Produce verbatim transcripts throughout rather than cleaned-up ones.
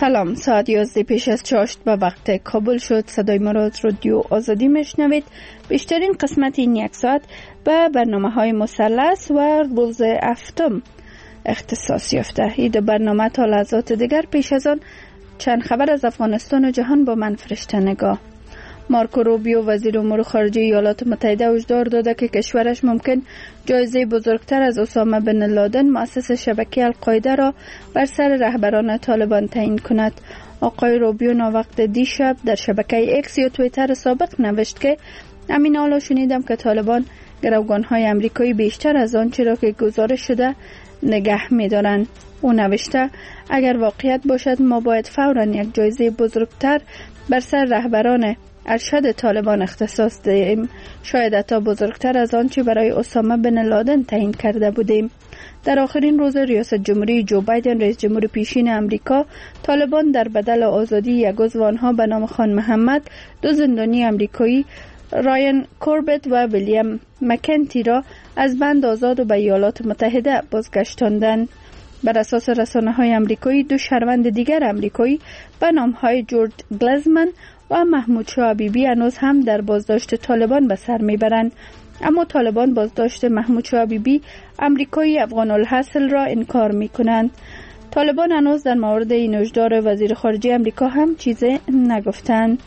سلام، ساعت یازده پیش از چاشت به وقت کابل شد. صدای ما را از رادیو آزادی میشنوید. بیشترین قسمت این یک ساعت به برنامه های مثلث و روز هفتم اختصاص یافته. این دو برنامه تا لحظات دیگر. پیش از آن چند خبر از افغانستان و جهان با من فرشته نگاه. مارکو روبیو وزیر امور خارجه ایالات متحده هشدار داده که کشورش ممکن جایزه بزرگتر از اسامه بن لادن مؤسس شبکه القاعده را بر سر رهبران طالبان تعیین کند. آقای روبیو ناوقت دیشب در شبکه اکس یا توییتر سابق نوشت که همین حالا شنیدم که طالبان گروگان‌های امریکایی بیشتر از آنچه را که گزارش شده نگه می‌دارند. او نوشته اگر واقعیت باشد ما باید فوراً یک جایزه بزرگتر بر سر رهبران ارشد طالبان اختصاص دهیم، شاید حتی بزرگتر از آنچه برای اسامه بن لادن تعیین کرده بودیم. در آخرین روز ریاست جمهوری جو بایدن رئیس جمهور پیشین امریکا، طالبان در بدل آزادی یک عضو آنها به نام خان محمد، دو زندانی امریکایی رایان کوربت و ویلیام مکنتی را از بند آزاد و به ایالات متحده بازگشتاندند. بر اساس رسانه‌های امریکایی دو شهروند دیگر امریکایی به نام‌های جورج گلزمن و محمود شاه حبیبی هنوز هم در بازداشت طالبان به سر میبرند، اما طالبان بازداشت محمود شاه حبیبی امریکایی افغان الاصل را انکار میکنند. طالبان هنوز در مورد این هشدار وزیر خارجه امریکا هم چیزی نگفتند.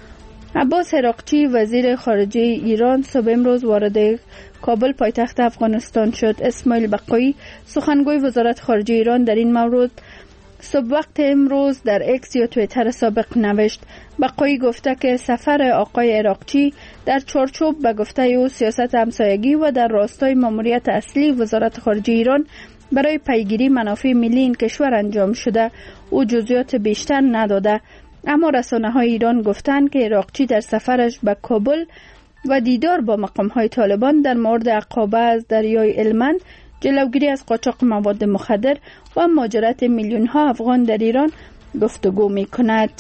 عباس عراقچی وزیر خارجه ایران صبح امروز وارد کابل پایتخت افغانستان شد. اسماعیل بقایی سخنگوی وزارت خارجه ایران در این مورد صبح وقت امروز در اکس یا توییتر سابق نوشت. بقایی گفته که سفر آقای عراقچی در چارچوب به گفته او سیاست همسایگی و در راستای ماموریت اصلی وزارت خارجه ایران برای پیگیری منافع ملی این کشور انجام شده. او جزئیات بیشتر نداده، اما رسانه‌های ایران گفتند که عراقچی در سفرش به کابل و دیدار با مقام‌های طالبان در مورد عقابه از دریای هلمند، جلوگیری از قاچاق مواد مخدر و مهاجرت میلیون‌ها افغان در ایران گفتگو می‌کند.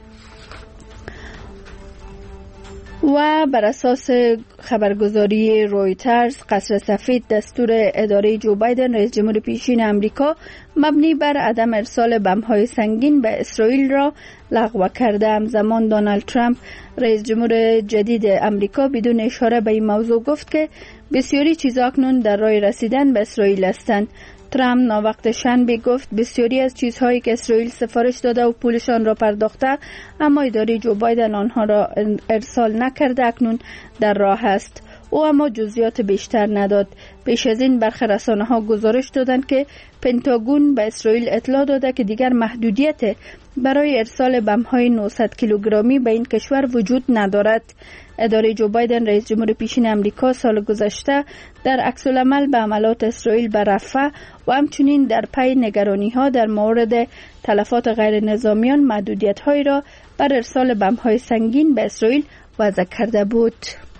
و بر اساس خبرگزاری رویترز، قصر سفید دستور اداره جو بایدن رئیس جمهور پیشین امریکا مبنی بر عدم ارسال بم‌های سنگین به اسرائیل را لغو کرده. همزمان دونالد ترامپ رئیس جمهور جدید امریکا بدون اشاره به این موضوع گفت که بسیاری چیزا اکنون در راه رسیدن به اسرائیل هستند. ترامپ ناوقت شنبه گفت بسیاری از چیزهایی که اسرائیل سفارش داده و پولشان را پرداخته اما اداره جو بایدن آنها را ارسال نکرده اکنون در راه است. او اما جزئیات بیشتر نداد. پیش از این برخی رسانه‌ها گزارش دادند که پنتاگون به اسرائیل اطلاع داده که دیگر محدودیت برای ارسال بم‌های نهصد کیلوگرمی به این کشور وجود ندارد. اداره جو بایدن رئیس جمهور پیشین امریکا سال گذشته در عکس‌العمل به حملات اسرائیل به رفح و همچنین در پی نگرانی‌ها در مورد تلفات غیر نظامیان محدودیت‌هایی را بر ارسال بم‌های سنگین به اسرائیل وضع کرده بود.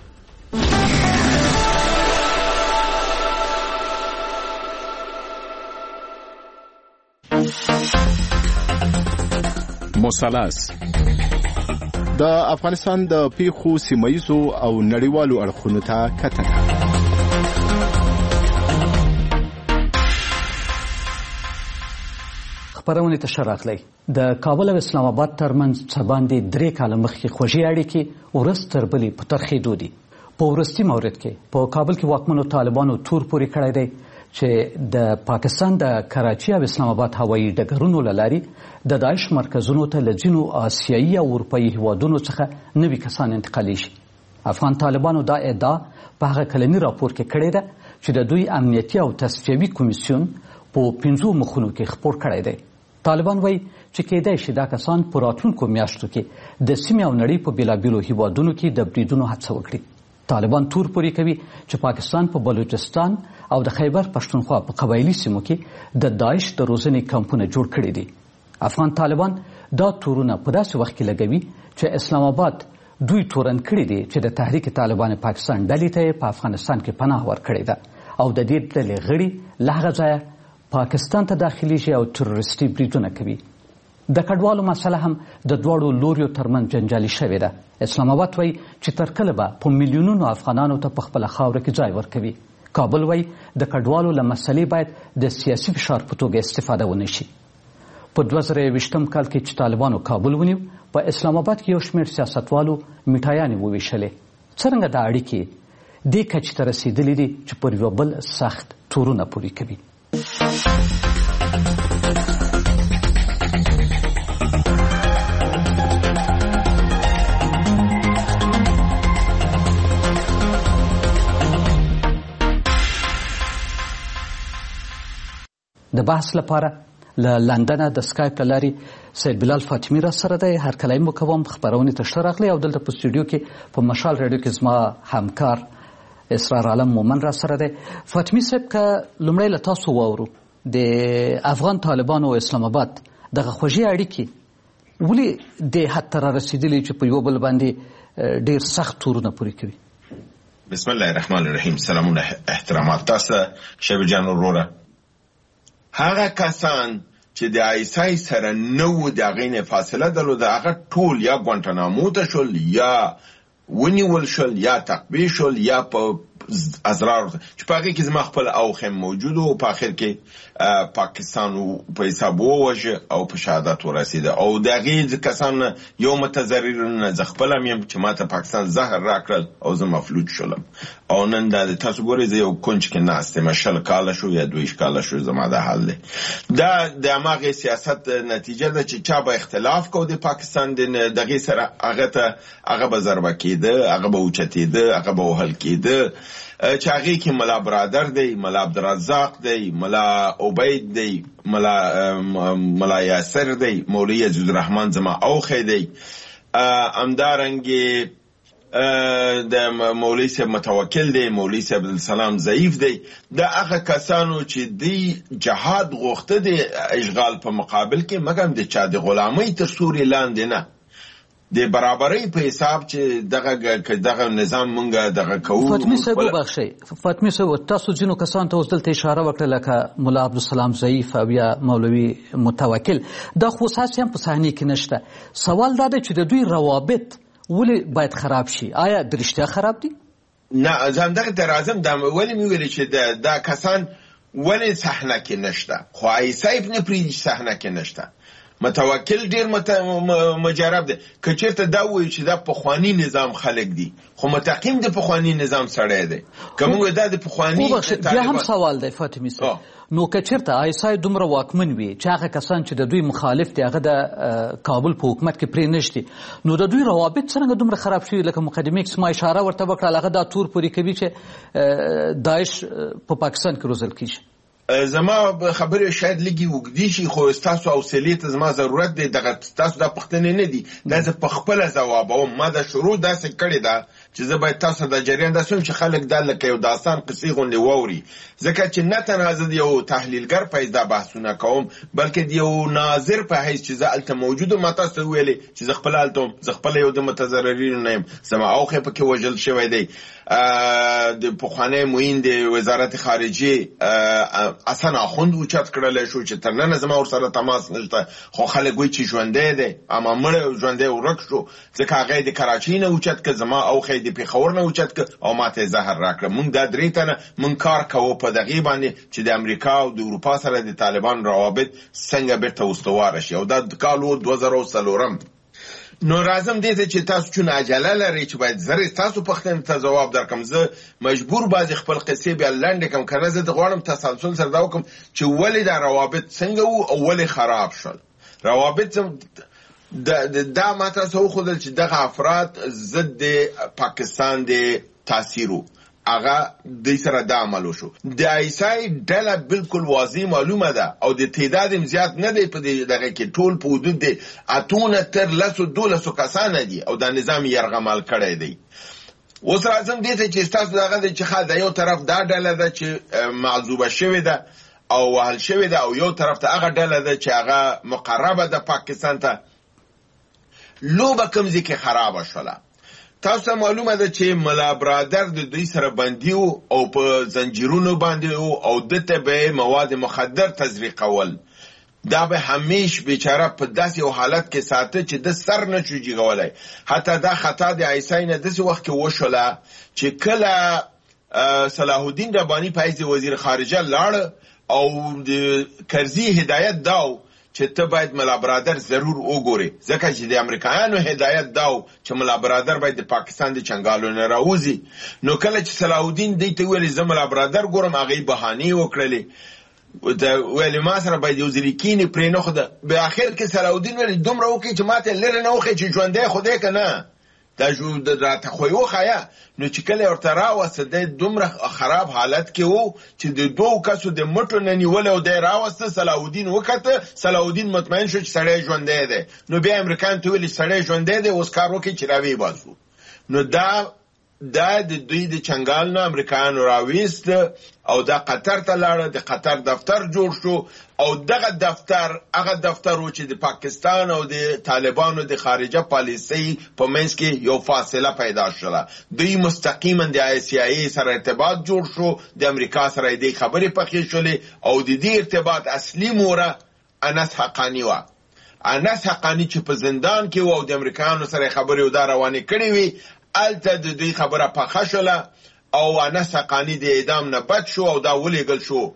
مثلث د افغانستان د پیښو سیمایي او نړیوالو اړخونو ته کتنه. خبرونه ته شراغلی د کابل او اسلام آباد ترمنځ څه باندې درې کاله مخکې خوږې اړیکې ورځ تر بلې په ترخېدو دي. په وروستي مورد کې په کابل کې واکمنو طالبانو تور پورې کړی دی چې د پاکستان د کراچي او اسلام آباد هوایي ډګرونو له لارې د داعش مرکزونو ته له ځینو آسیایي او اروپایي هیوادونو څخه نوي کسان انتقالي شي. افغان طالبانو دا ادعا په هغه کلني راپور کې کړې ده چې د دوی امنیتي او تصفیوي کمیسیون په پنځو مخونو کې خپور کړی دی. طالبان وایي چې کېدای شي دا کسان په راتلونکو میاشتو کې د سیمې او نړۍ په بېلابېلو هیوادونو کې د بریدونو هڅه وکړي. طالبان تور پورې کوي چې پاکستان په بلوچستان او د خیبر پښتونخوا په قبایلي سیمو کې د داعش د روزنې کمپونه جوړ کړي دي. افغان طالبان دا تورونه په داسې وخت کې لګوي چې اسلام آباد دوی تورن کړي دي چې د تحریک طالبان پاکستان ډلې ته په افغانستان کې پناه ورکړې ده او د دې ډلې غړي له هغه ځایه پاکستان ته داخليږي او تروریستي بریدونه کوي. د کډوالو مسله هم د دواړو لوریو ترمنځ جنجالي شوې ده. اسلام آباد وایي چې تر کله به په میلیونونو افغانانو ته په خپله خاوره کې ځای ورکوي. کابل وایي د کډوالو له مسلې باید د سیاسي فشار په توګه استفاده ونه شي. په دوه زره یوویشتم کال کې چې طالبانو کابل ونیو په اسلام آباد کې یو شمېر سیاستوالو میټایانې وویشلې. څرنګه دا اړیکې دې کچې ته رسېدلې دي چې پر یو بل سخت تورونه پورې کوي؟ د بحث لپاره له لندنه د سکایپ له لارې سید بلال فاطمي را سره دی. هرکلی مو کوم، خپرونې ته ښه راغلی. او دلته په سټوډیو کې په مشال راډیو کې زما همکار اسرار عالم مومن را سره دی. فاطمي صاحب، که لومړی له تاسو واورو د افغان طالبانو او اسلام آباد دغه خوږې اړیکې ولې دې حد ته را رسېدلې چې په یو بل باندې ډېر سخت تورونه پورې کوي؟ بسم الله الرحمن الرحیم. سلامونه، احترامات تاسو شیب جان وروره. هغه کسان چې د آیسای سره نو د هغې نه فاصله درلوده، هغه ټول یا ګوانټانامو ته شول، یا ونیول شول، یا تقبیه شول، یا په ازرار چې په هغې کې زما خپل اوخم موجود و. په آخر کې پاکستان په حساب ووژه او په شهادت ورسېده. او د هغې کسان یو متضرر نه زه خپل هم یم چې ما ته پاکستان زهر راکړل او زه مفلوج شولم. او نن دا تاسو ګورئ زه یو کونج کې ناست یم، شل کاله شو یا دویشت کاله شو زما دا حال دی. دا د هماغې سیاست نتیجه ده چې چا به اختلاف کو د پاکستان د دغې سره، هغه ته هغه به ضربه کېده، هغه به اوچتېده، هغه به وهل کېده. چې هغې کې ملا برادر دی، ملا عبدالرزاق دی، ملا عبید دی، ملا ملا یاسر دی، مولوی عزیز الرحمن زما اوخی دی، همدارنګې د مولوی صاحب متوکل دی، مولوی صاحب عبدالسلام ضعیف دی. د هغه کسانو چې دی جهاد غوښته دی اشغال په مقابل کې، مګر د چا د غلامۍ تر سوري لاندې نه، د برابرۍ په حساب چې دغه دغه نظام مونږه دغه کوو. فاطمي صاحب وبخښئ، فاطمي صاحب تاسو ځینو کسانو ته اوس دلته اشاره وکړه لکه ملا عبدالسلام ضعیف او یا مولوي متوکل، دا خو اساس هم په صحنې کې نشته. سوال دا دی چې د دوی روابط ولې باید خراب شي؟ آیا د رښتیا خراب دي؟ نه، زه همدغې ته راځم. دا ولې مې ویلې چې دا کسان ولې صحنه کې نشته، خو عیسی ابن پرېږدي صحنه کې نشته. متوکل ډیر مجرب دی. که چېرته دا ووایي چې دا پخواني نظام خلک دي، خو متقیم د پخواني نظام سړی دی. که موږ دا د پخواني بیا هم سوال دی فاطمي صاحب، نو که چېرته آیسای دومره واکمن وي چې هغه کسان چې د دوی مخالف دي هغه د کابل په حکومت کې پرې نشتي، نو د دوی روابط څرنګه دومره خراب شوي؟ لکه مقدمې کې ما اشاره ورته وکړه، هغه دا تور پورې کوي چې داعش په پاکستان کې روزل کېږي. زما خبرې شاید لږې اوږدې شي، خو ستاسو حوصلې ته زما ضرورت دی. دغه ستاسو دا پوښتنې نه دي، دا زه په خپله ځوابوم. ما دا شروع داسې کړې ده چې زه باید تاسو د جریان داسې وم چې خلک دا لکه یو داستان قصې غوندې واوري، ځکه چې نه تنها زه د یو تحلیلګر په حیث دا بحثونه کوم، بلکې د یو ناظر په حیث چې زه هلته موجود وم. ما تاسو ته وویلې چې زه خپله هلته وم، زه خپله یو د متضررینو نه یم، زما اوښی پکې وژل شوی دی. د پخوانی معین د وزارت خارجې حسن اخوند اوچت کړلی شو چې تر ننه زما ورسره تماس نشته، خو خلک وایي چې ژوندی دی، اما مړی ژوندی ورک شو، ځکه هغه یې د کراچۍ نه اوچت کړه، زما اوښی د پېښور نه اوچت کړه او ما ته یې زهر راکړه. موږ دا درې تنه موږ کار کوو په دغې باندې چې د امریکا او د اروپا سره د طالبان روابط څنګه بیرته استواره شي. او دا کال و دوه زره څلورم. نو راځم دې ته چې تاسو چون عجله لرئ چې باید زر تاسو پوښتنې ته ځواب درکړم. زه مجبور بعضې خپل قصې بیا لنډې کړم، که نه زه د غواړم تسلسل سره دا وکړم چې ولې دا روابط څنګه وو او ولې خراب شول. روابط دا ما تاسو وښودل چې دغه افراد ضد د پاکستان د تاثیر وو، هغه دوی سره دا عمل وشو. د عیسی ډله بالکل واضح معلومه ده او د تعداد هم زیات نه دی په دغه کې، ټول په حدود د اتونه تر لسو دولسو کسانه دي او دا نظام یرغمل کړی دی. اوس راځم دې ته چې ستاسو دغه دی چې ښه د یو طرف دا ډله ده چې معذوبه شوې ده او وهل شوې ده، او یو طرف ته هغه ډله ده چې هغه مقربه ده پاکستان ته. لوبه کوم ځای کې خرابه شوله؟ تاسو ته معلومه ده چې ملا برادر د دوی سره بندي و او په زنجیرونو باندې و او دته به مواد مخدر تزریقول. دا به همیش بیچاره په داسې یو حالت کې ساته چې د سر نه شو جګولی. حتی دا خطا د عیسی نه داسې وخت کې وشوله چې کله صلاح الدین رباني په حیث وزیر خارجه لاړ او د کرزي هدایت داو چې ته باید ملا برادر ضرور وګورې، ځکه چې د امریکایانو هدایت داو چې ملا برادر باید د پاکستان د چنګالو نه راوځي. نو کله چې صلاح الدین دوی ته ویل زه ملا برادر ګورم، هغې بهانې وکړلې، ویلې ما سره باید یو ځلې کینې پرې نه خوده. په اخر کې صلاح الدین ویلې دومره وکړي چې ما ته لرې نه وښیې چې ژوندی خدای که نه دا راته خو یې وښیه. نو چې کله یې ورته راوسته دی دومره خراب حالت کې و چې د دوو کسو د مټو نه نیولی او دی راوسته. صلاح الدین وکته، صلاح الدین مطمئن شو چې سړی ژوندی دی. نو بیا امریکایانو ته ویلې سړی ژوندی دی، اوس کار وکړئ چې راویې باسو. نو دا دا د دوی د چنګال نه امریکایانو راویست او دا قطر ته لاړه، د قطر دفتر جوړ شو او دغه دفتر هغه دفتر و چې د پاکستان او د طالبانو د خارجه پالیسۍ په منځ کې یو فاصله پیدا شوله. دوی مستقیما د آی سی آی سره ارتباط جوړ شو، د امریکا سره د خبرې پخې شولې او د دې ارتباط اصلي موره انس حقانی و. انس حقانی چې په زندان کې و او د امریکایانو سره خبرې او دا روانې کړې وي، الته د دوی خبره پخه شوله او انس حقانی د اعدام نه بچ شو او دا ولیږل شو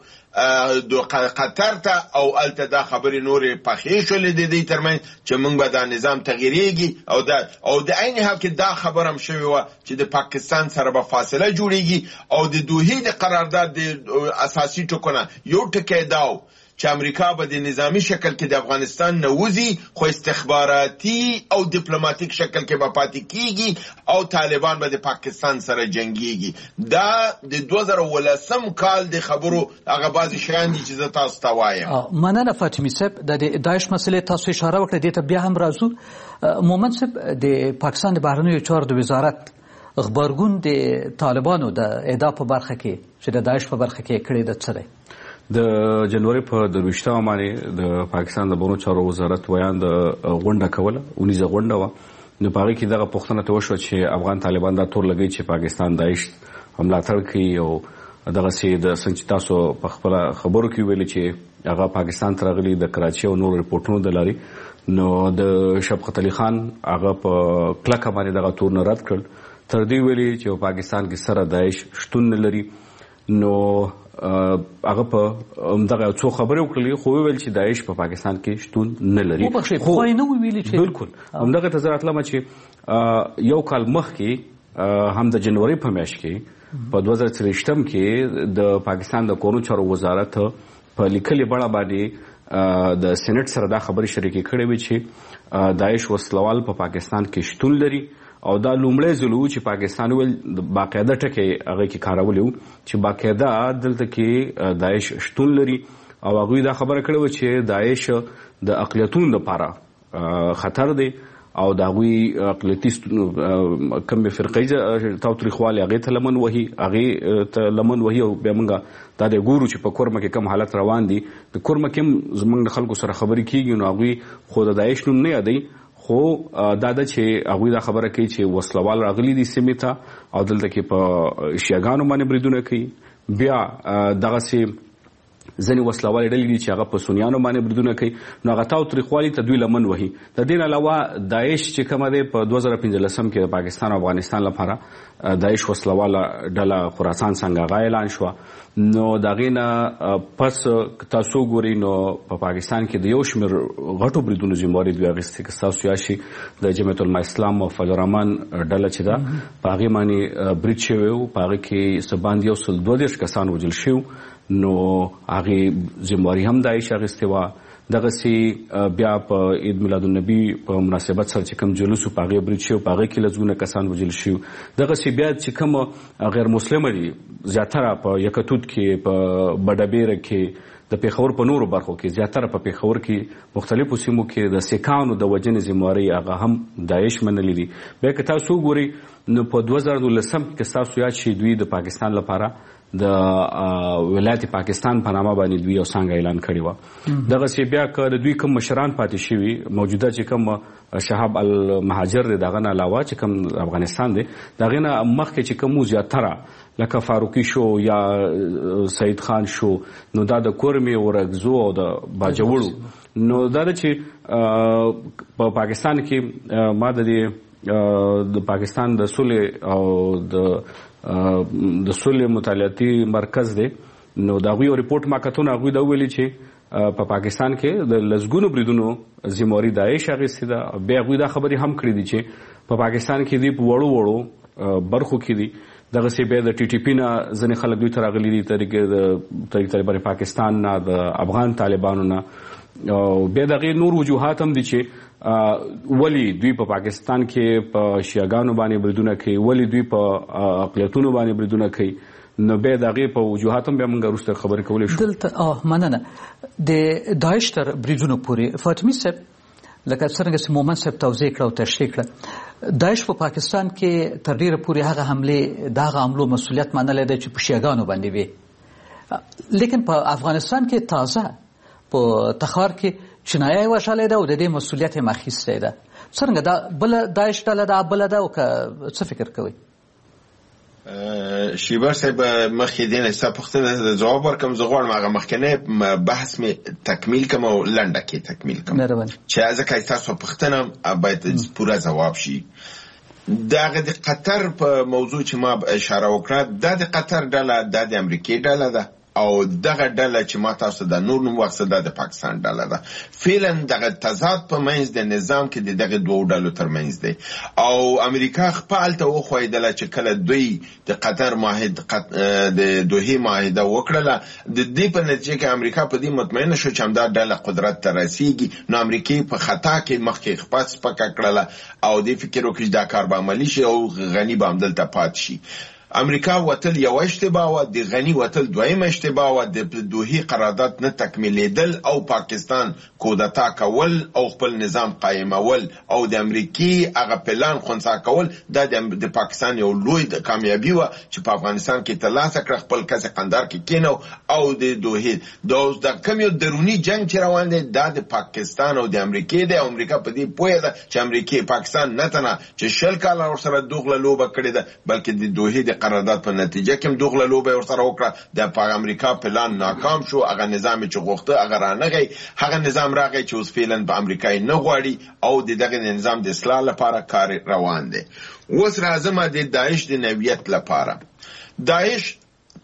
قطر ته او الته دا خبرې نورې پخې شولې د دوی ترمنځ چې موږ به دا نظام تغییرېږي او دا او د عین حال کې دا خبره هم شوې وه چې د پاکستان سره به فاصله جوړېږي او د دوحې د قرارداد د اساسي ټکونه یو ټکی دا و چې امریکا به د نظامی شکل کې د افغانستان نه وځي، خو استخباراتي او دیپلوماتیک شکل کې به پاتې کیږي او طالبان به د پاکستان سره جنګیږي. دا د دوه زره ولسم کال د خبرو هغه بعضې شیان دي چې زه تاسو ته وایم. مننه فاطمي صاحب. د داعش مسلې تاسو اشاره وکړه، دې ته بیا هم راځو. مومن صاحب، د پاکستان د بهرنیو چارو د وزارت غبرګون د طالبانو د اعدام په برخه کې چې د داعش په برخه کې کړی د څه دی؟ د جنوري په درویشتمه باندې د پاکستان د بهرنیو چارو وزارت ویان د غونډه کوله، اونیزه غونډه وه. نو په هغې کې دغه پوښتنه ته وشوه چې افغان طالبان دا تور لګوي چې پاکستان داعش ملاتړ کوي او دغسې د څنګه چې تاسو په خپله خبرو کې ویلي چې هغه پاکستان ته راغلي د کراچۍ او نورو رپورټونو د لارې. نو د شفقت علي خان هغه په کلکه باندې دغه تور نه رد کړل، تر دې ویلي چې په پاکستان کې سره داعش شتون نه لري. نو هغه په دغه څو خبرې وکړلې خو ویل چې داعش په پاکستان کې شتون نه لري. خو نه ویلي چې بالکل همدغه ته زه راتلم چې یو کال مخکې هم د جنوري په میاشت کې په دوه زره څلوېښتم کې د پاکستان د کورنیو چارو وزارت په لیکلې بڼه باندې د سېنټ سره دا خبرې شریکې کړې وې چې داعش وسلوال په پاکستان کې شتون لري او دا لومړی ځل و چې پاکستان ویل باقاعده ټکی هغې کې کارولی و چې باقاعده دلته کې داعش شتون لري او هغوی دا خبره کړې وه چې داعش د اقلیتونو لپاره خطر دی او د هغوی اقلیتي کومې فرقې تاوتریخوالې هغې ته لمن وهي هغې ته لمن وهي او بیا موږ دا دی ګورو چې په کورمه کې کم حالت روان دي. د کورمه کې هم زموږ د خلکو سره خبرې کېږي نو هغوی خو د داعش نوم نه یادوي، خو دا ده چې هغوی دا خبره کوي چې وسلوال راغلي دي سیمې ته او دلته کې په شیعګانو باندې بریدونه کوي. بیا دغسې ځینې وسلوالې ډلې دي چې هغه په سنیانو باندې بریدونه کوي. نو هغه تاوتریخوالي ته دوی لمن وهي. د دې نه علاوه داعش چې کومه دی په دوه زره پنځلسم کې د پاکستان او افغانستان لپاره داعش وسلواله ډله خراسان څنګه هغه اعلان شوه. نو د هغې نه پس تاسو ګورئ نو په پاکستان کې د یو شمېر غټو بریدونو ذمهواري دوی اخیستې که ستاسو یاد شي د جمعیت العلماء اسلام او فضل الرحمن ډله چې ده په هغې باندې برید شوی و، په هغې کې څه باندې یو سل دوه دېرش کسان وژل شوي نو هغې ذمهواري هم داعش اخیستې وه. دغسې بیا په عید میلادالنبي په مناسبت سره چې کوم جلوس و په هغې برید شوی په هغې کې لسګونه کسان وژل شوي. دغسې بیا چې کومه غیر مسلمه دي زیاتره په یکتوت کې په بډبیره کې د پېښور په نورو برخو کې زیاتره په پېښور کې مختلفو سیمو کې د سیکانو د وژنې ذمهواري هغه هم داعش منلي دي. بیا که تاسو وګورئ نو په دوه زره دولسم کې ستاسو یاد شي دوی د پاکستان لپاره د ولایت پاکستان په نامه باندې دوی یو څانګه اعلان کړې وه. دغسې بیا که د دوی کوم مشران پاتې شوي موجوده چې کوم شهاب المهاجر دی د هغه نه علاوه چې کوم افغانستان دی د هغې نه مخکې چې کوم زیاتره لکه فاروقي شو یا سعید خان شو نو دا د کورمې ورکزو او د باجوړو نو دا ده چې په پاکستان کې ما د دې د پاکستان د صلح او د د صلح مطالعاتي مرکز دی نو د هغوی یو ریپورټ ما کتونه هغوی دا وویلي چې په پاکستان کې د لزګونو بریدونو ذمہواری داعش اخیستې ده. بیا هغوی دا خبرې هم کړې دي چې په پاکستان کې دی په وړو وړو برخو کې دي دغسې بیا د ټي ټي پي نه ځینې خلک دوی ته راغلي دي تحریک طالبان پاکستان نه د افغان طالبانو نه. او بیا د هغې نور وجوهات هم دي چې ولې دوی په پاکستان کې په شیعاګانو باندې بریدونه کوي، ولې دوی په اقلیتونو باندې بریدونه کوي. نو بیا د هغې په وجوهات هم بیا موږ وروسته خبرې کولی شو. دلته مننه د داعش تر بریدونو پورې فاطمي صاحب لکه څرنګه چې مومن صاحب توضیح کړه او تشریح کړه، داعش په پاکستان کې تر ډیره پورې هغه حملې د هغه حملو مسؤلیت منلی دی چې په شیعاګانو باندې وي، لیکن په افغانستان کې تازه په تخار کې چینایي یې وژلی ده او د دې مسؤلیت یې اخیستی ده. څرنګه دا بله داعش ډله ده بله ده او که څه فکر کوئ؟ شیبر صاحب مخکې دې نه ستا پوښتنه ځواب ورکړم. زه غواړم هغه مخکنی بحث مې تکمیل کړم او لنډه کې تکمیل کړم چې ځکه ستاسو پوښتنه باید پوره ځواب شي. د هغه د قطر په موضوع چې ما اشاره وکړه، دا د قطر ډله دا د امریکې ډله ده او دغه ډله چې ما تاسو د نور نوم واخیسته دا د پاکستان ډله ده. فعلا دغه تضاد په منځ د نظام کې د دغه دوو ډلو ترمنځ دی او امریکا خپلته وښودله چې کله دوی د قطر معاهد د دوحې معاهده وکړله، د دې په نتیجه کې امریکا په دې مطمئنه شو چې همدا ډله قدرت ته رسیږي. نو امریکې په خطا کې مخکې خپه سپکه کړله او دې فکر وکړي چې دا کار به عملي شي او غني به همدلته پاتې شي. امریکا وتل یو اشتباه و، د غنی وتل دویم اشتباه و، د دوحې قرارداد نه تکمیلیدل او پاکستان کودتا کول او خپل نظام قائمول او د امریکې هغه پلان خنثی کول دا د پاکستان یو لوی د کامیابی و چې په افغانستان کې ترلاسه کړ. خپل کس قندار کې کینو او د دوحې د کوم یو درونی جنگ چې روان دی دا د پاکستان او د امریکې دی او امریکا په دې پوهه ده چې امریکې پاکستان نه تنه چې شل کاله ورسره دوغله لوبه کړې ده بلکې د دوحې د قرارداد په نتیجه کې دوغله لوبه ورسره وکړه. د امریکا پلان ناکام شو، هغه نظام چې غوښته هغه رانغی، هغه نظام راغی چې اوس فعلا په امریکا نه غواړي او د دغه نظام د اصلاح لپاره کار روان دی. اوس راځم د داعش د نوعیت لپاره. داعش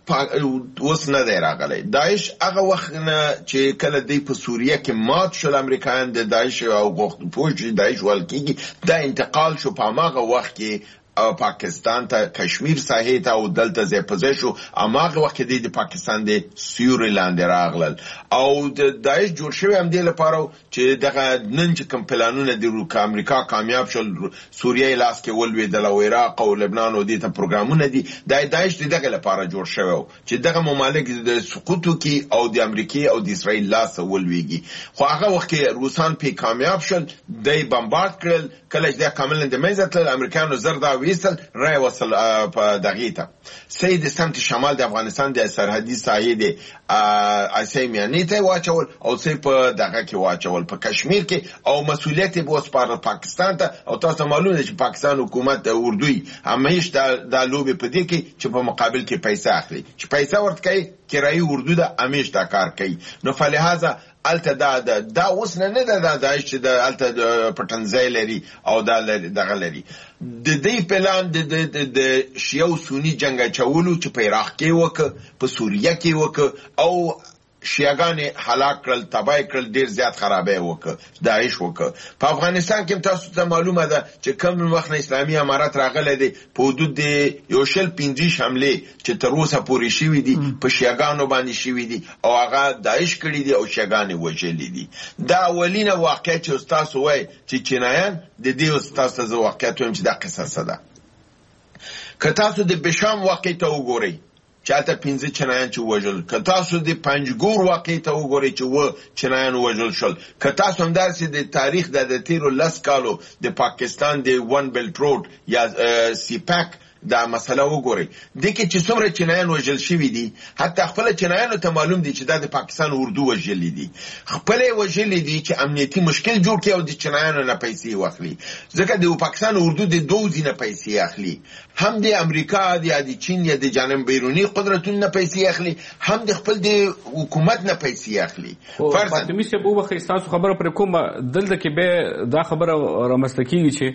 اوس نه دی راغلی. داعش هغه وخت نه چې کله دی په سوریه کې مات شول امریکایان د داعش او غوښت پوه داعش ول کېږي، دا انتقال شو په هغه وخت کې او پاکستان ته کشمیر ساحې ته او دلته ځای په ځای شو. هماغه وخت کې د پاکستان د سیوري لاندې راغلل او د داعش جوړ شوی هم دې لپاره چې دغه نن چې کوم پلانونه د امریکا کامیاب شول، سوریه لاس کې ولوېدل او عراق او لبنان او دې ته پروګرامونه دي، دا داعش د دغه لپاره جوړ شوی چې دغه ممالک د سقوط وکړي او د امریکې او د اسرائیل لاس ولوېږي. خو هغه وخت کې روسان پې کامیاب شول، دی بمبارد کړل. کله چې دا کاملا د منځه تلل امریکایانو زر دا ویستل رای وصل په دغې ته سید سمت شمال د افغانستان د سرحدي ساحې د اسیا میانې ته واچول او سې په دغه کې واچول په کشمیر کې او مسؤلیت یې وسپارل پاکستان ته. او تاسو معلومه ده چې پاکستان حکومت اردوی همیش دا لوبې په دې کې چې په مقابل کې پیسې اخلي، چې پیسې ورته کوي کرایي اردو ده همیش دا کار کوي. نو فلهذا الته دا دا اوس نه نه دا داعش چې د الته پټنځای لري او دا دغه لري. د دې پلان د شیعه او سني جنګ اچولو چې په عراق کې وکړ، په سوریه کې وکړ او شیعاګانې هلاک کړل، تباه کړل، ډیر زیات خرابې وکړ، داعش وکړ. په افغانستان کې تاسو ته معلومه ده چې کوم وخت اسلامي امارات راغلی دی په حدود د یو شل پنځه حملې چې تر اوسه پورې شوي دي په شیعاګانو باندې شوي دي او هغه داعش کړي دي او شیعاګانې وژلي دي. دا اولینه واقعه چې تاسو وایي چې چینایان د دې تاسو ته واقعیت وایم چې دا قصه ده. که تاسو د بشام واقع ته وګورئ چې هلته پنځه چینایان چې وژل، که تاسو د پنجګور واقع ته وګورئ چې اووه چینایان وژل شول، که تاسو همداسې د تاریخ د تېرو لس کالو د پاکستان د ون بیلټ روډ یا سیپاک دا مسله وګورئ، دې کې چې څومره چینایان وژل شوي دي، حتی خپله چینایانو ته معلوم دي چې دا د پاکستان اردو وژلي دي، خپله یې وژلي دي چې امنیتي مشکل جوړ کړي او د چینایانو نه پیسې واخلي. ځکه د پاکستان اردو د دوو ځینه پیسې اخلي، هم د امریکا یا د چین یا د جانب بیروني قدرتونو نه پیسې اخلي، هم د خپل د حکومت نه پیسې اخلي. فاطمي صاحب وبخښئ ستاسو خبره پرې کومه، دلته کې بیا دا خبره رامنځته کېږي چې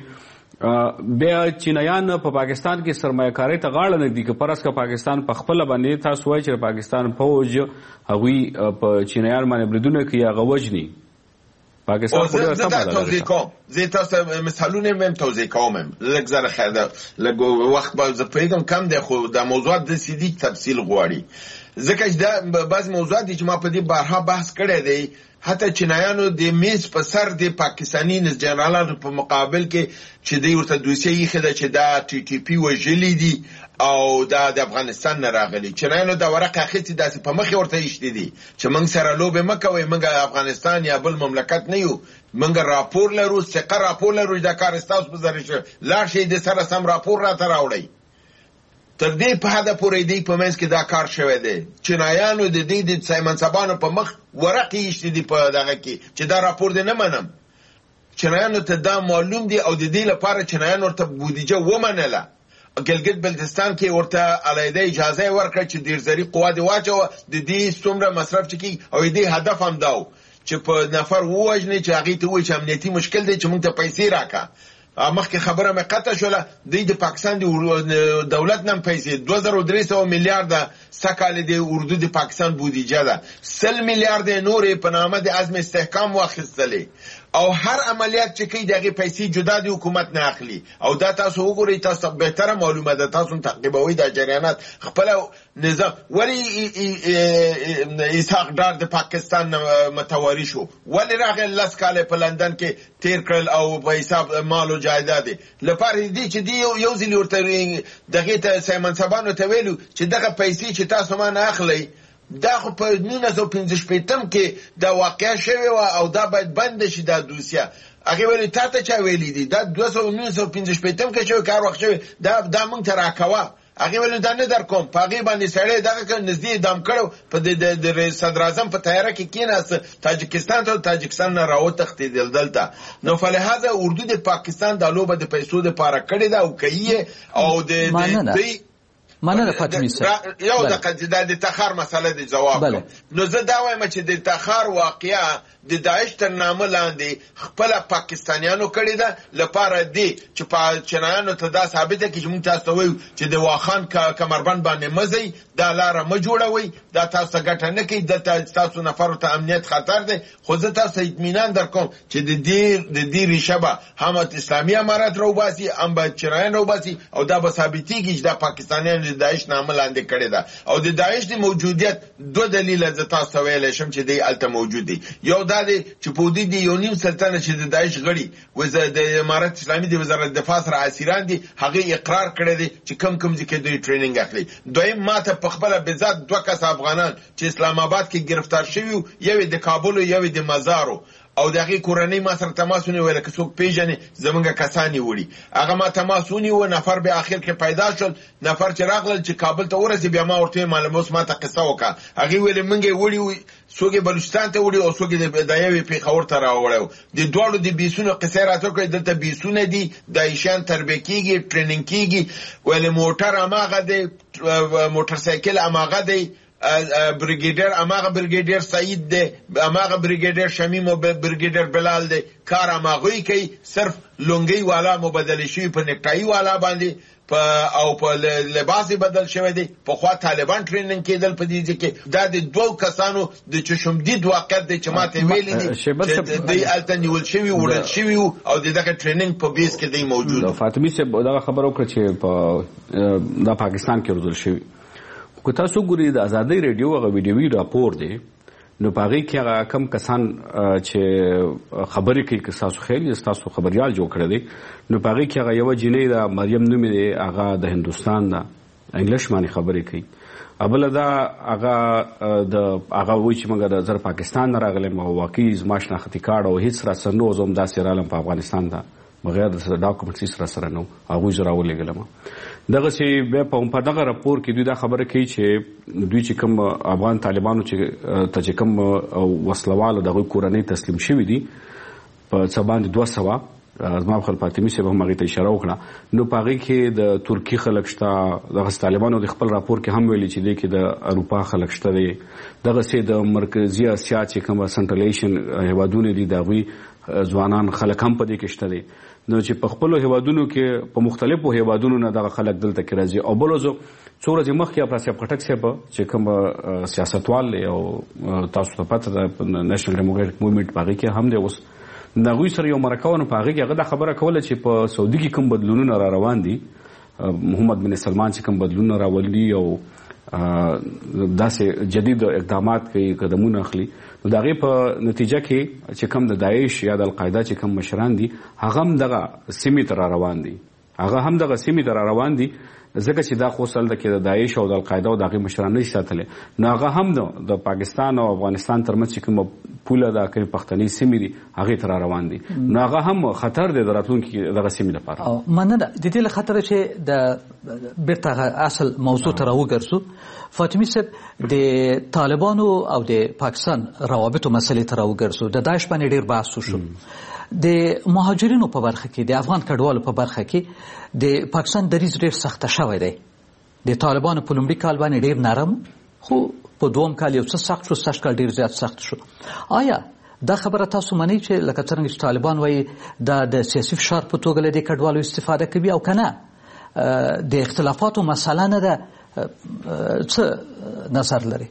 بیا چینایان په پاکستان کې سرمایه‌کارۍ ته غاړه نه ږدي که پرس که پاکستان په خپله باندې تاسو وایئ چې پاکستان فوج هغوی په چینایان باندې بریدونه کوي هغه وژني پاکستان خو ډېره سمه ده توضیح کوم زه تاسو مثالونه مې توضیح کوم لږ زره خیر ده لږ وخت به زه پوهېږم کم دی خو دا موضوعات داسې دي تفصیل غواړي ځکه چې دا بعض موضوعات دي چې ما په دې بارها بحث کړی دی حتی چینایانو د میز په سر د پاکستاني جنرالانو په مقابل کې چې دوی ورته دوسیه ایښې ده چې دا ټي ټي پي وژلي دي او دا د افغانستان نه راغلي چینایانو دا ورقه اخیستې داسې په مخې ورته ایښتې دي چې موږ سره لوبې مه کوئ موږ افغانستان یا بل مملکت نه یو موږ راپور لرو ثقه راپور لرو چې دا کار ستاسو په ذریعه شوی لاړ شئ د سره سم راپور راته راوړئ تر دې په حده پورې دی په منځ کې دا کار شوی دی چینایانو د دې د سایمنصبانو په مخ ورقې ایښتې دي په دغه کې چې دا راپور دی نه منم چینایانو ته دا معلوم دی او د دې لپاره چینایان ورته بودیجه ومنله ګلګت بلتستان کې ورته علیحده اجازه ورکړه چې ډیرزري قوا دې واچوه د دې څومره مصرف چې کېږي او دې هدف هم دا و چې په نفر ووژنې چې هغې ته ووایي چې امنیتي مشکل دی چې موږ ته پیسې راکړه مخکې خبره مې قطع شوله دوی د پاکستان د دولت نه پیسې دوه زره درې سوه میلیارده سږ د اردو د پاکستان بودیجه ده سل میلیارده نورې په نامه د عزم استحکام واخیستلې او هر عملیات چې کوي د هغې پیسې جدا د حکومت نه اخلي او دا تاسو وګورئ تاسو بهتره معلومه ده تاسو تعقیبوئ دا جریانات خپله نظام ولې اسحاق ډار د پاکستان نه متواري شو ولې راغی لس کاله په لندن کې تیر کړل او په حساب مال او جایداد لپاره دې چې دی یو ځل ورته دغه ته سایمنصبانو ته ویلو چې دغه پیسې چې تاسو ما نه اخلئ دا خو په نولس سوه پنځه شپېتم کې دا واقعه شوې وه او دا باید بنده شي دا دوسیه هغې ویلې تا ته چا ویلي دي دا دوه سوه نولس سوه پنځه شپېتم کې شوی کار وخت شوی دا دا موږ ته راکوه هغې ویلې دا نه در کوم په هغې باندې سړی دغه کړ نږدې اعدام کړی په د صدراعظم په تیاره کې کېناسته تاجکستان ته تاجکستان نه راوتښتېدل دلته نو فلهذا اردو د پاکستان دا لوبه د پیسو دپاره کړې ده او کوي او د دوی مننه فاطمي صاحب یو دقیقه د تخار مسله د جواب نو زه دا وایم چې د تخار واقعه د داعش تر نامه لاندې خپله پاکستانیانو کړې ده لپاره دی چې په چینایانو ته دا ثابته کړي چې موږ تاسو ته وایو چې د واخان کمربند باندې مه ځئ دا لاره مه جوړوئ دا تاسو ته ګټه نه کوي دلته ستاسو نفرو ته امنیت خطر دی خو زه تاسو ته اطمینان در کوم چې د دې د دې ریشه به هم اسلامي امارات راوباسي هم به چینایان راوباسي او دا به ثابتېږي چې دا پاکستانیان د داعش نامه لاندې کړې ده او د داعش د موجودیت دوه دلیله زه تاسو ته ویلی شم چې دی هلته موجود دی یو دا دی چې په دې دی یو نیم سلطنه چې د داعش غړي د امارت اسلامي د وزارت دفاع سره اسیران دي هغې اقرار کړی دی چې کم کم ځای کې دوی ټریننګ اخلي دویم ما ته په خپله بذات دوه کسه افغانان چې اسلام آباد کې گرفتار شوي وو یو یې د کابل یو یې د مزارو او د هغې کورنۍ ما سره تماس ونیوی لکه څوک پېژنې زموږ کسان یې وړي هغه ما تماس ونیوه نفر بیا اخر کې پیدا شول نفر چې راغلل چې کابل ته ورسې بیا ما ورته معلومه اوس ما ته قصه وکړه هغې ویلې موږ یې وړي څوک یې بلوچستان ته وړي او څوک یې د یوې پېښور ته راوړی و د دواړو د بیسونو قصې یې راته وکړې دلته بیسونه دي داعشیان تربیه کېږي ټریننګ کېږي ویلې موټر هماغه دی موټرسایکل هماغه دی بریګیډر اماغه بریګیډر سعید دی اماغه بریګیډر شمیم او بریګیډر بلال دی کار اماغوی کوي صرف لونګي والا مبادله شي په نکټای والا باندې په او په لباس بدل شوی دی په خوا طالبان ټریننګ کېدل په دې کې دا د دوه کسانو د چشمدید واقعیت دی چې ماته ویلي دي چې دی الته نیول شوی وړل شوی او دغه ټریننګ په بیس کې دی موجود فاطمي صاحب دا خبر وکړه چې په د پاکستان کې روزل شوی که تاسو ګورئ د ازادۍ ریډیو هغه ویډیوي راپور دی نو په هغې کې هغه کم کسان چې خبرې کوي که ستاسو خیال یې ستاسو خبریال جوړ کړی دی نو په هغې کې هغه یوه جینۍ ده مریم نوم دی هغه د هندوستان ده انګلیش باندې خبرې کوي بله دا هغه د هغه وایي چې موږ د زر پاکستان نه راغلی یم او واقعي زما شناختي کارډ او هېڅ راسره نه و زه همداسې رالم په افغانستان ته بغیر د ډاکومنټس هېڅ راسره نه و هغوی زه راولېږلم دغسې بیا په دغه راپور کې دوی دا خبره کوي چې دوی چې کوم افغان طالبانو چې ته چې کوم وسلوال د هغوی کورنۍ تسلیم شوي دي په څه باندې دوه سوه زما خپل فاطمي صاحب هم هغې ته اشاره وکړه نو په هغې کې د ترکي خلک شته دغسې طالبانو د خپل راپور کې هم ویلي چې دې کې د اروپا خلک شته دی دغسې د مرکزي اسیا چې کومه سنټرل ایشین هېوادونه دي د هغوی ځوانان خلک هم په دې کې شته دی نو چې په خپل هیوادونو کې په مختلفو هیوادونو نه دغه خلک دلته کې راځي او بل ورځ څو ورځې مخکې افراس خټک صاحب چې کوم سیاستوال او تاسو ته پته ده نېشنل ډیموکراټک موومېنټ په هغې کې هم دی اوس د هغوی سره یو مرکه وه نو په هغې کې هغه دا خبره کوله چې په سعودي کې کوم بدلونونه را روان دي محمد بن سلمان چې کوم بدلونونه راولي او داسې جدید اقدامات کوي قدمونه اخلي نو د هغې په نتیجه کې چې کوم د داعش یا د القاعده چې کوم مشران دي هغه هم دغه سیمې ته را روان دي هغه هم دغه سیمې ته را روان دي ځکه چې دا خو سل د کې د داعش او د القاعده او د هغې مشران نه شي ساتلی نو هغه هم د پاکستان او افغانستان ترمنځ چې کومه پوله ده کومې پښتني سیمې دي هغې ته را روان دي نو هغه هم خطر دی د راتلونکي دغه سیمې لپاره مننه د دې له خطره چې د بیرته اصل موضوع ته راوګرځو فاطمي صاحب د طالبانو او د پاکستان روابطو مسلې ته راوګرځو د داعش باندې ډېر بحث وشو د مهاجرینو په برخه کې د افغان کډوالو په برخه کې د پاکستان دریځ ډېر سخته شوی دی د طالبانو په لومړي کال باندې ډېر نرم خو په دوم کال یو څه سخت شو سږ کال ډېر زیات سخت شو آیا دا خبره تاسو منئ چې لکه څرنګه چې طالبان وایي دا د سیاسي فشار په توګه له دې کډوالو استفاده کوي او که نه د اختلافاتو مسله نه ده څه نظر لري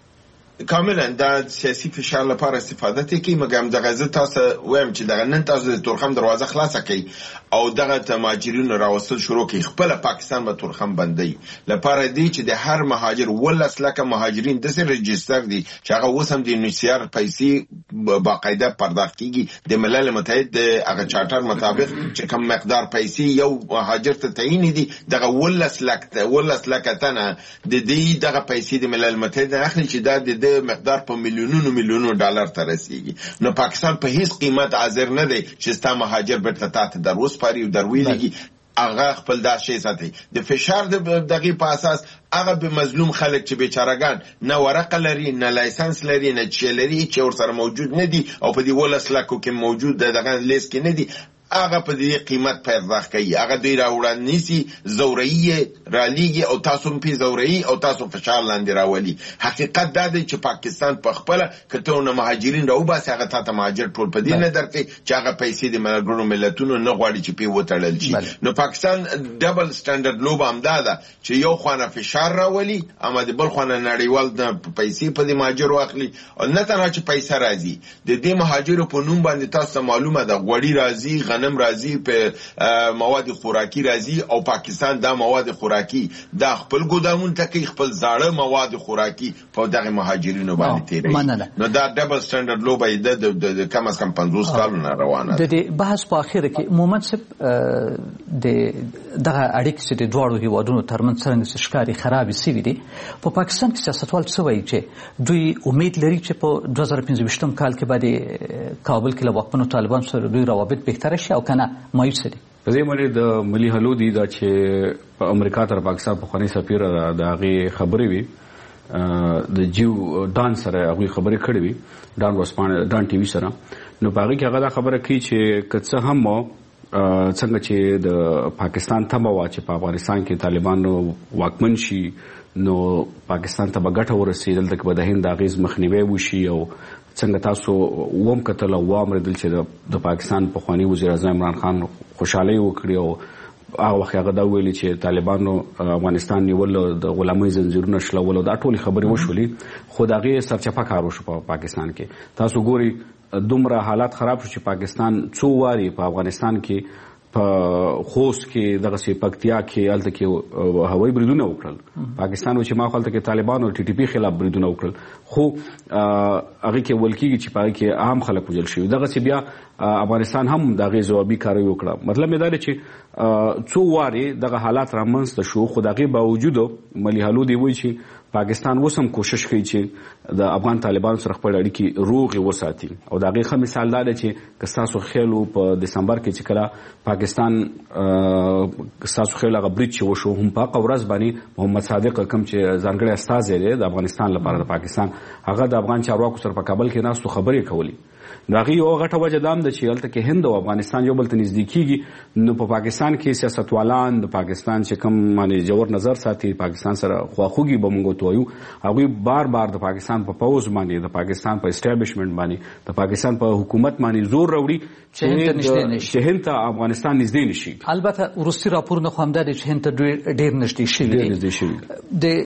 کاملا دا سیاسي فشار لپاره استفاده کوي مګر دغه زه تاسو وایم چې دغه نن تاسو د تورخم دروازه خلاصه کوي او دغه مهاجرینو راوستل شروع کوي خپل پاکستان به تورخم بندي لپاره دی چې د هر مهاجر ولس لکه مهاجرین د سر رجستر دي چې هغه اوس هم د یونیسیار پیسې باقاعده پرداخت کیږي د ملل متحد د هغه چارټر مطابق چې کوم مقدار پیسې یو مهاجر ته تعیین دي دغه ولس لکه ولس لکه تنه د دې دغه پیسې د ملل متحد اخلي چې دا د مقدار په میلیونونو میلیونونو ډالر ته رسیږي نو پاکستان په هیڅ قیمت حاضر نه دی چې ستا مهاجر بیرته تاته در وسپاري او در ویلېږي هغه خپل دا شی ساتي د فشار د دغې په اساس هغه به مظلوم خلک چې بیچارهګان نه ورقه لري نه لایسنس لري نه چی لري چې ورسره موجود نه دي او په دې ولس لکو کې موجود دغه لیست کې نه دي هغه په دې قیمت پرداخت کوي هغه دوی راوړل نیسي زورئی رالیږي او تاسو په زورئی او تاسو فشار لاندې راولي حقیقت دا دی چې پاکستان په خپل کته نه مهاجرین راو باسي هغه ته مهاجر ټول په دې نه درکې چې هغه پیسې د ملګرو ملتونو نه غواړي چې په وټړل شي نو پاکستان ډبل سټانډرډ لوب هم دا ده چې یو خوانه فشار راولي اما د بل خوانه نړیوال د پیسې په دې مهاجر واخلي او نه تنها چې پیسې راځي د دې مهاجرو په نوم باندې تاسو معلومه ده غوړي راځي غنم راځي په مواد خوراکي راځي او پاکستان دا مواد خوراکي دا خپل ګودامون ته کې خپل زاړه مواد خوراکي په دغه مهاجرینو باندې تیري نو دا ډبل سټانډرډ لو به د کم از کم پنځوس کالونه روانه ده د بحث په اخر کې مومند صاحب د دغه اړیکې چې د دواړو هیوادونو ترمنځ څرنګه ښکاري خرابې سوي دي په پاکستان کې سیاستوال څه وایي چې دوی امید لري چې په دوه زره پنځه ویشتم کال کې به د کابل کې له واکمنو طالبانو سره دوی روابط بهتره شي او که نه مایوسه دي په دې باندې د ملي حلو دي دا چې په امریکا تر پاکستان پخواني سفیر د هغې خبرې وي د جیو ډان سره هغوی خبرې کړې وي ډان ورځپاڼه ډان ټي وي سره نو په هغې کې هغه دا خبره کوي چې که څه هم څنګه چې د پاکستان تمه وه چې په افغانستان کې طالبانو واکمن شي نو پاکستان ته به ګټه ورسي دلته کې به د هند د اغېز مخنیوی وشي او څنګه تاسو وم کتل او واورېدل چې د پاکستان پخواني وزیر اعظم عمران خان خوشحالۍ وکړي او هغه وخت هغه دا ویلي چې طالبانو افغانستان نیول د غلامۍ زنځیرونه شلول دا ټولې خبرې وشولې خو د هغې سرچپه کار وشو په پاکستان کې تاسو ګورئ دومره حالات خراب شو چې پاکستان څو واري په افغانستان کې په خوست کې دغسې پکتیا کې هلته کې هوایي بریدونه وکړل پاکستان و چې ما خو هلته کې طالبانو ټي ټي پي خلاف بریدونه وکړل خو هغې کې ویل کېږي چې په هغې کې عام خلک وژل شوي دغسې بیا افغانستان هم د هغې ځوابي کاروي وکړه مطلب مې دا دی چې څو وارې دغه حالات رامنځته شو خو د هغې باوجودو ملي حلو دی وایي چې پاکستان اوس هم کوشش کوي چې د افغان طالبانو سره خپل اړیکې روغې وساتي او د هغې ښه مثال دا دی چې که ستاسو خیال و په دسمبر کې چې کله پاکستان ستاسو خیال هغه برید چې وشو هم په هغه ورځ باندې محمد صادق کوم چې ځانګړی استازی دی د افغانستان لپاره د پاکستان هغه د افغان چارواکو سره په کابل کې ناستو خبرې کولې دا غي او غټه وجه دام د چې هلته کې هند او افغانستان یو بل ته نږدې کیږي نو په پاکستان کې سیاستوالان د پاکستان چې کوم باندې جوړ نظر ساتي پاکستان سره خواخوږي بمونږ ته وایو هغه بار بار د پاکستان په پوز باندې د پاکستان په اسټابلیشمنت باندې د پاکستان په حکومت باندې زور راوړي چې هند ته افغانستان نږدې نشي. البته ورستي راپورونه خو هم د هند ته ډېر نږدې شوي دي.